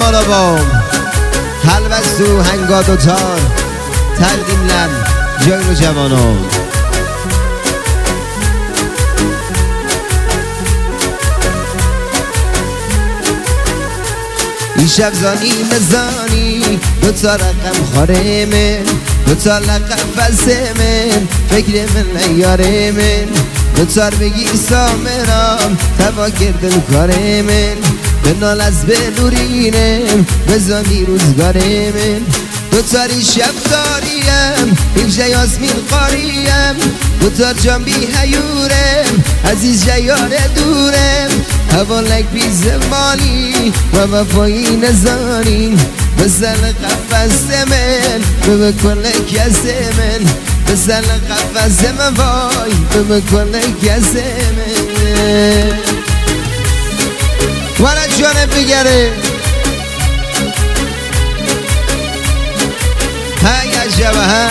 بالا بام حلوستو هنگاد و تار تقدیم لن جای رو جوانان این شب زانی مزانی دوتا رقم خاره من دوتا لقب فزه من فکر من نیاره من دوتار بگی سامرام تبا کردن کاره من به نال از به نورینم بزانی روزگاره من دوتاری شب داریم اینجا یاسمین قاریم دوتار جان بی هیورم عزیز جیار دورم حوالک بی زمانی و وفایی نزانیم بزن قفص من بکن کس من بزن قفص من وای بکن کس من ولا جانه بگره های عجبه ها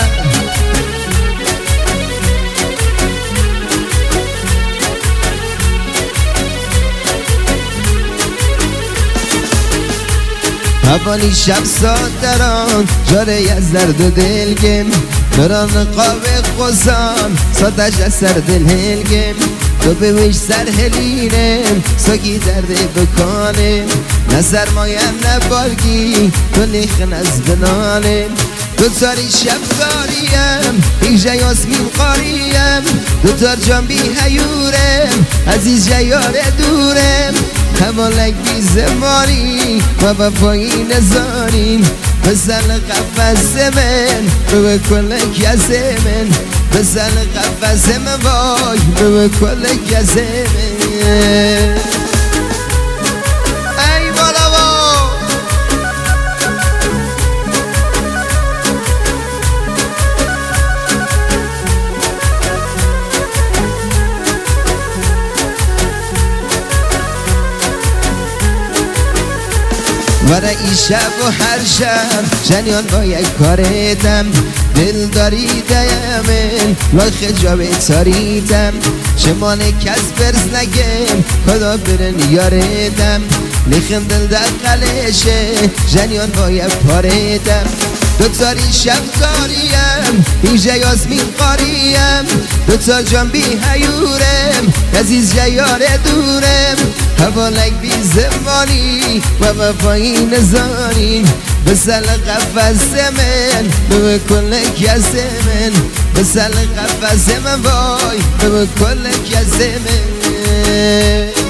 هوانی شب سادران جاره از درد و دلگم نران قاوه قصان سادش از سر دل هلگم تو به ویش سر هلینم ساکی درد بکنم نه سرمایم نه بارگی تو لیخن از بنانم دو تاری شب داریم اینجا یاسمین قاریم دو تار جان بی هیورم عزیز جیار دورم همالک بی زمانی و وفایی نزانیم بزن قفص من بکن کس من بزن قفص من وای بکن کس من ای بالا ورا این شب و هر شب جنیان با یک کاریدم دل داریدم لاخ جابه تاریدم شمان کس برز نگم خدا برن یاریدم لیخم دل در قلشه جنیان با یک پاریدم دوتاری شب داریم اینجا یاسمین قاریم دوتا جان بی هیورم عزیز جیار دورم حوالک بی زمانی و وفایی نزانیم بسل قفص من بکن کس من بسل قفص من وای بکن کس من